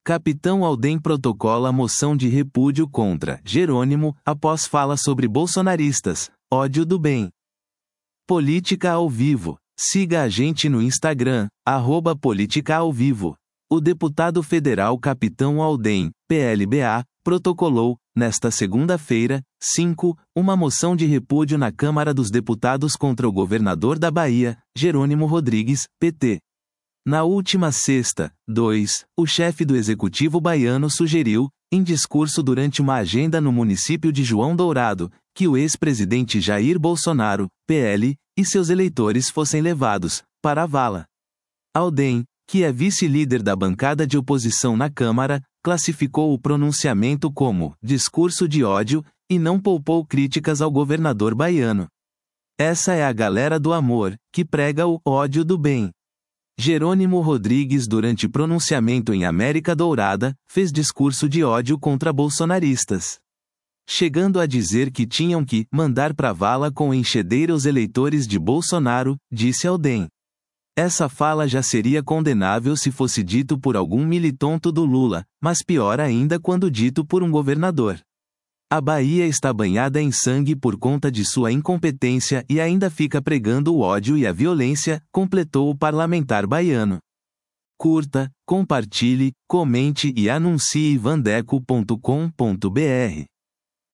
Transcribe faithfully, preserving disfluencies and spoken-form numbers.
Capitão Alden protocola moção de repúdio contra Jerônimo, após fala sobre bolsonaristas, ódio do bem. Política ao vivo. Siga a gente no Instagram, arroba Política ao Vivo. O deputado federal Capitão Alden, P L B A, protocolou, nesta segunda-feira, cinco, uma moção de repúdio na Câmara dos Deputados contra o governador da Bahia, Jerônimo Rodrigues, P T. Na última sexta, dois, o chefe do executivo baiano sugeriu, em discurso durante uma agenda no município de João Dourado, que o ex-presidente Jair Bolsonaro, P L, e seus eleitores fossem levados para a vala. Alden, que é vice-líder da bancada de oposição na Câmara, classificou o pronunciamento como discurso de ódio e não poupou críticas ao governador baiano. Essa é a galera do amor, que prega o ódio do bem. Jerônimo Rodrigues, durante pronunciamento em América Dourada, fez discurso de ódio contra bolsonaristas, chegando a dizer que tinham que mandar pra vala com enxadeira os eleitores de Bolsonaro, disse Alden. Essa fala já seria condenável se fosse dito por algum militonto do Lula, mas pior ainda quando dito por um governador. A Bahia está banhada em sangue por conta de sua incompetência e ainda fica pregando o ódio e a violência, completou o parlamentar baiano. Curta, compartilhe, comente e anuncie vandeco ponto com ponto br.